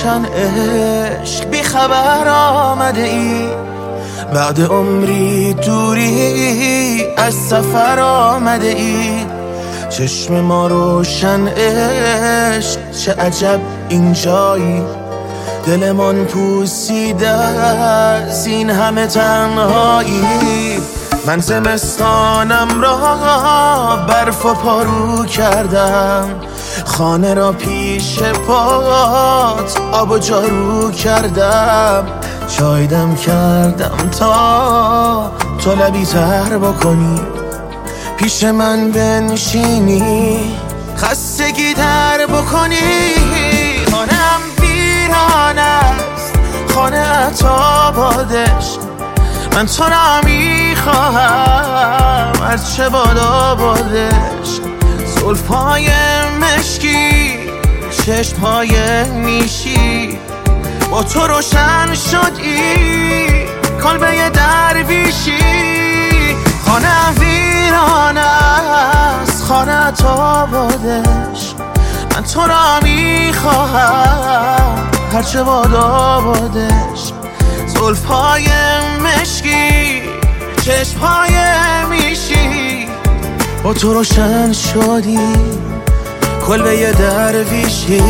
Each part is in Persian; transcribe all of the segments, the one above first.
روشن عشق بی خبر آمده ای، بعد عمری دوری از سفر آمده ای. چشم ما روشن عشق چه عجب اینجایی، دلمان پوسیده از این همه تنهایی. من زمستانم را برف و پارو کردم، خانه را پیش پات آب و جارو کردم. چای دم کردم تا تو لبی تر بکنی، پیش من بنشینی خستگی تر بکنی. خانم ویران است خانه تا بادش، من تو را میخواهم هرچه بادا بادش. زلفای مشکی چشمهای نیشی، با تو روشن شدی کلبه درویشی. خانه ویران است خانه تا بادش، من تو را میخواهم هرچه بادا بادش. زلفای مشکی چشمهای میشی، با تو روشن شدی کلبه درویشی.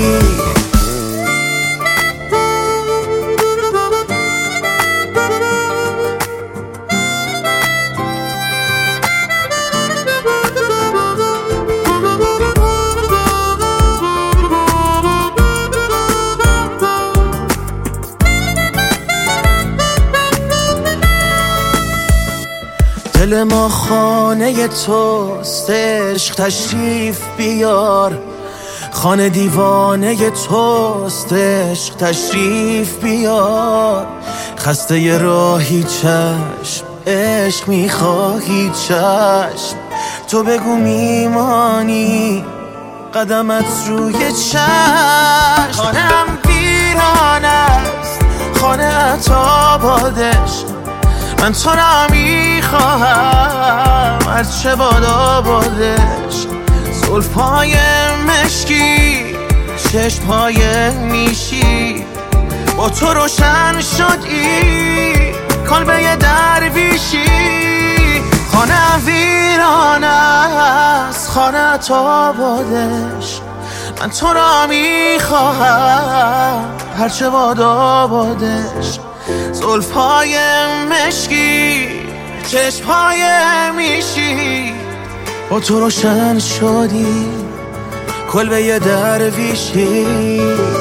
دل ما خانه توست عشق تشریف بیار، خانه دیوانه توست عشق تشریف بیار. خسته ی راهی چشم عشق میخواهی چشم، تو بگو میمانی قدمت روی چشم. خانم ویران است خانه تا بادش، من تو را میخواهم هرچه بادا بادش. زلفای مشکی چشمهای نیشی، با تو روشن شدی کلبه درویشی. خانه ویران است خانه تا بادش، من تو را میخواهم هرچه بادا بادش. زلفای مشکی چشمهای میشی، با تو روشن شدی کلبه درویشی.